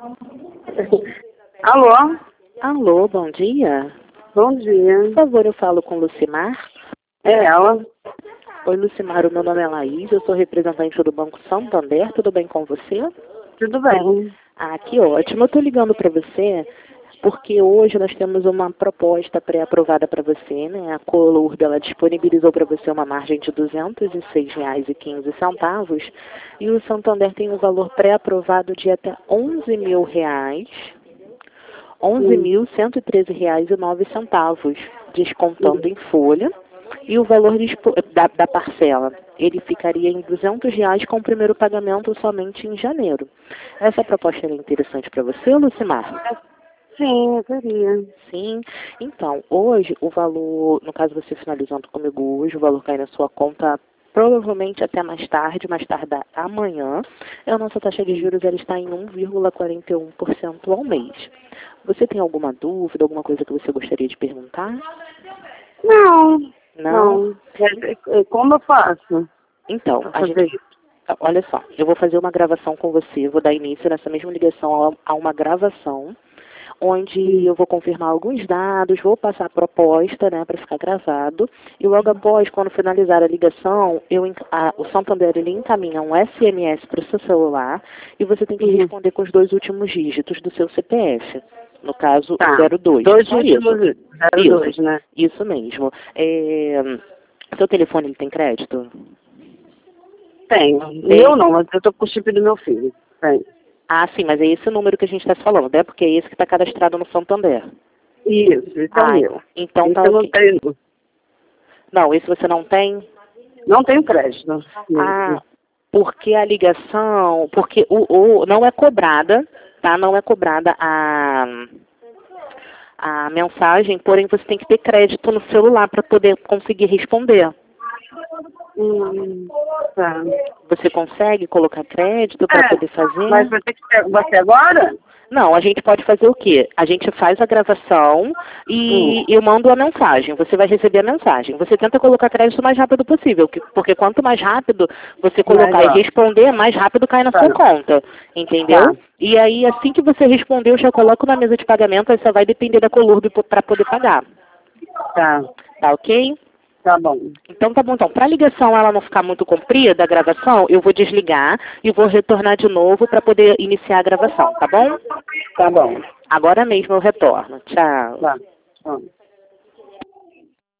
Alô? Alô, bom dia. Bom dia. Por favor, eu falo com Lucimar. É ela? Oi, Lucimar, o meu nome é Laís, eu sou representante do Banco Santander, tudo bem com você? Tudo bem. Ah, que ótimo. Eu estou ligando para você porque hoje nós temos uma proposta pré-aprovada para você, né? A Colurb, ela disponibilizou para você uma margem de R$ 206,15 e o Santander tem um valor pré-aprovado de até R$ 11.000, R$ 11.113,09, descontando em folha. E o valor da parcela, ele ficaria em R$ 200 com o primeiro pagamento somente em janeiro. Essa proposta é interessante para você, Lucimar? Sim, eu queria. Sim. Então, hoje o valor, no caso você finalizando comigo hoje, o valor cai na sua conta provavelmente até mais tarde amanhã. A nossa taxa de juros ela está em 1,41% ao mês. Você tem alguma dúvida, alguma coisa que você gostaria de perguntar? Não. Não? Como eu faço? Então, olha só, eu vou fazer uma gravação com você, vou dar início nessa mesma ligação a uma gravação, onde eu vou confirmar alguns dados, vou passar a proposta, né, para ficar gravado, e logo após, quando finalizar a ligação, o Santander ele encaminha um SMS para o seu celular, e você tem que responder com os 2 últimos dígitos do seu CPF. No caso, 02. 2 últimos 02, né? Isso mesmo. Seu telefone ele tem crédito? Tenho. Eu não, mas eu tô com o chip do meu filho. Tem. Ah, sim, mas é esse o número que a gente está falando, né? Porque é esse que está cadastrado no Santander. Isso, esse é o meu. Então tá eu não tenho. Não, esse você não tem? Não tenho crédito. Ah, porque a ligação, porque não é cobrada, tá? Não é cobrada a mensagem, porém você tem que ter crédito no celular para poder conseguir responder. Tá. Você consegue colocar crédito para poder fazer? Mas vai ter que ser você agora? Não, a gente pode fazer o quê? A gente faz a gravação e eu mando a mensagem. Você vai receber a mensagem. Você tenta colocar crédito o mais rápido possível, porque quanto mais rápido você colocar e responder, mais rápido cai na sua conta. Entendeu? E aí, assim que você responder, eu já coloco na mesa de pagamento, aí só vai depender da Colurb para poder pagar. Tá. Tá ok? Tá bom. Então tá bom. Então, para a ligação ela não ficar muito comprida, a gravação, eu vou desligar e vou retornar de novo para poder iniciar a gravação, tá bom? Tá bom. Agora mesmo eu retorno. Tchau. Tá. Tá.